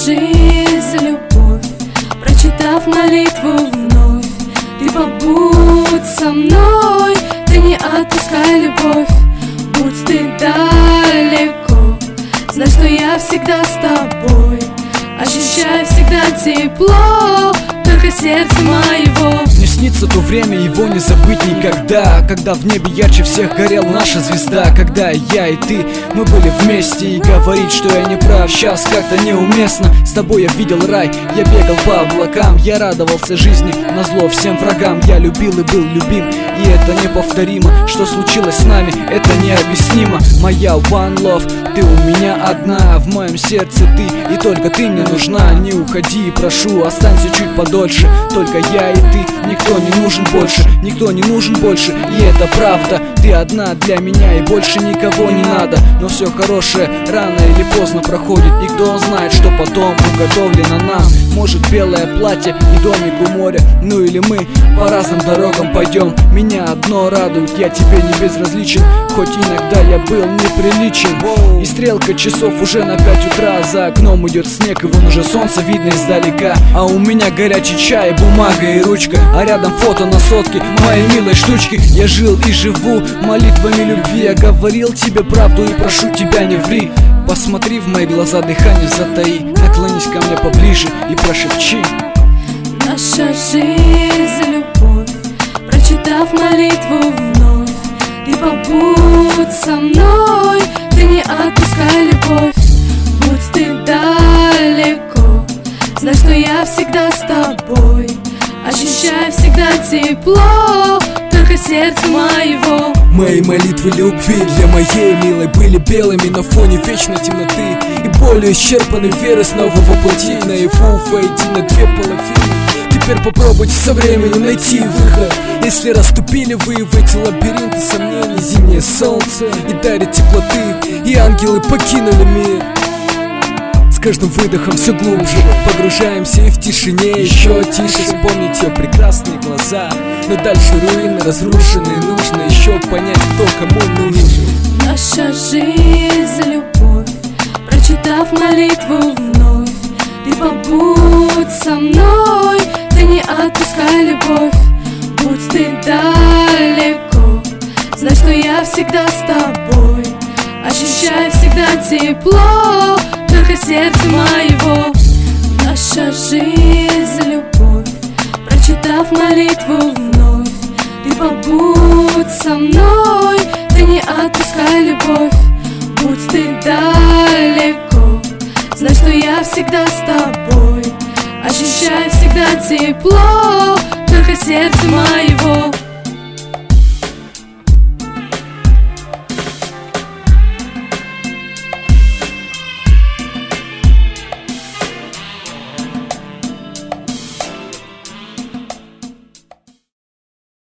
жизнь за любовь, прочитав молитву вновь. Ты побудь со мной, ты не отпускай любовь. Будь ты далеко, знай, что я всегда с тобой. Ощущай всегда тепло, только сердце моего. Мне снится то время, его не забыть никогда, когда в небе ярче всех горела наша звезда. Когда я и ты, мы были вместе, и говорить, что я не прав, сейчас как-то неуместно. С тобой я видел рай, я бегал по облакам, я радовался жизни, назло всем врагам. Я любил и был любим, и это неповторимо. Что случилось с нами, это необъяснимо. Моя one love, ты у меня одна, в моем сердце ты, и только ты мне нужна. Не уходи, прошу, останься чуть подольше. Только я и ты, никто не нужен больше, никто не нужен больше, и это правда. Ты одна для меня, и больше никого не надо. Но все хорошее рано или поздно проходит, и кто знает, что потом уготовлено нам. Может, белое платье и домик у моря, ну или мы по разным дорогам пойдем. Меня одно радует, я тебе не безразличен, хоть иногда я был неприличен. И стрелка часов уже на 5 утра, за окном идет снег, и вон уже солнце видно издалека. А у меня горячий чай, бумага и ручка, а рядом фото на сотке моей милой штучки. Я жил и живу молитвами любви, я говорил тебе правду и прошу тебя, не ври. Посмотри в мои глаза, дыхание затаи, наклонись ко мне поближе и прошепчи. Наша жизнь за любовь, прочитав молитву вновь. Ты побудь со мной, ты не отпускай любовь. Будь ты далеко, знай, что я всегда с тобой. Ощущай всегда тепло, только сердце моего. Мои молитвы любви для моей милой были белыми на фоне вечной темноты, и болью исчерпаны веры снова воплотить наяву, войти на две половины. Теперь попробуйте со временем найти выход, если расступили вы в эти лабиринты сомнений. Зимнее солнце и дарит теплоты, и ангелы покинули мир. С каждым выдохом все глубже погружаемся, и в тишине еще тише вспомнить ее прекрасные глаза. Но дальше руины разрушены, нужно еще понять, кто кому нужен. Наша жизнь за любовь, прочитав молитву вновь. Ты побудь со мной, ты не отпускай любовь. Будь ты далеко, знай, что я всегда с тобой. Ощущай всегда тепло, только сердце моего. Наша жизнь за любовь, прочитав молитву вновь. Ты побудь со мной, ты не отпускай любовь. Будь ты далеко, знай, что я всегда с тобой. Ощущай всегда тепло, только сердце моего.